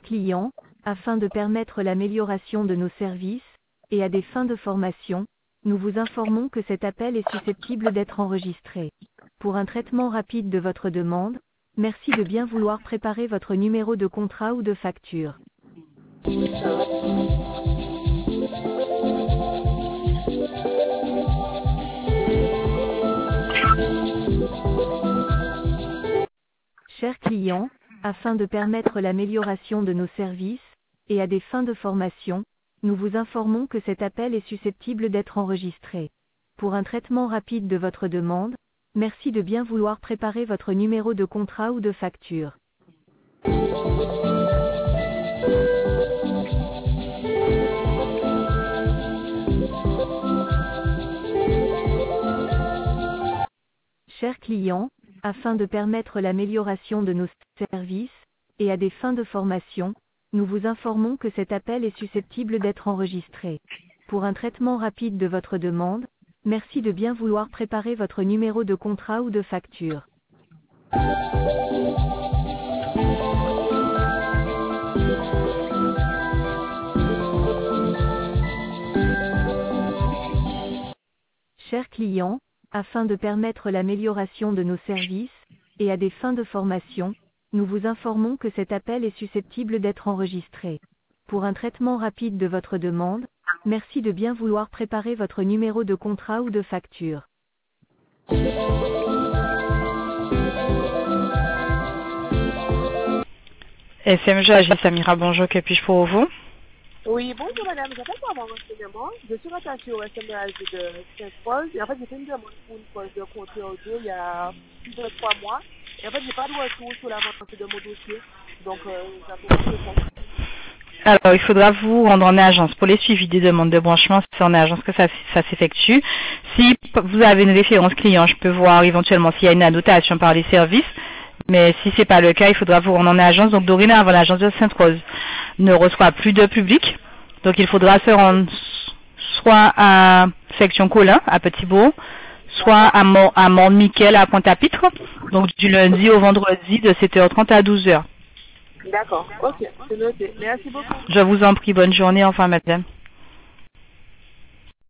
client, afin de permettre l'amélioration de nos services, et à des fins de formation, nous vous informons que cet appel est susceptible d'être enregistré. Pour un traitement rapide de votre demande, merci de bien vouloir préparer votre numéro de contrat ou de facture. Chers clients, afin de permettre l'amélioration de nos services, et à des fins de formation, nous vous informons que cet appel est susceptible d'être enregistré. Pour un traitement rapide de votre demande, merci de bien vouloir préparer votre numéro de contrat ou de facture. Chers clients, afin de permettre l'amélioration de nos services, et à des fins de formation, nous vous informons que cet appel est susceptible d'être enregistré. Pour un traitement rapide de votre demande, merci de bien vouloir préparer votre numéro de contrat ou de facture. Chers clients, afin de permettre l'amélioration de nos services, et à des fins de formation, nous vous informons que cet appel est susceptible d'être enregistré. Pour un traitement rapide de votre demande, merci de bien vouloir préparer votre numéro de contrat ou de facture. SMG Agis Samira, bonjour, que puis-je pour vous? Oui, bonjour madame, j'appelle pour avoir un renseignement. Je suis rattachée au SMEAG de Saint-Paul et en fait j'ai fait une demande pour une pause de contrat audio il y a plus de 3 mois. Et en fait j'ai pas de retour sur l'avancée de mon dossier. Donc j'attends une réponse. Alors, il faudra vous rendre en agence pour les suivis des demandes de branchement. C'est en agence que ça s'effectue. Si vous avez une référence client, je peux voir éventuellement s'il y a une annotation par les services. Mais si c'est pas le cas, il faudra vous rendre en agence. Donc, dorénavant, l'agence de Sainte-Rose ne reçoit plus de public. Donc, il faudra se rendre soit à Section Colin, à Petit-Bourg, soit à Mont-Miquel, à Pointe-à-Pitre. Donc, du lundi au vendredi, de 7h30 à 12h. D'accord, ok, c'est noté. Merci beaucoup. Je vous en prie, bonne journée, enfin, madame.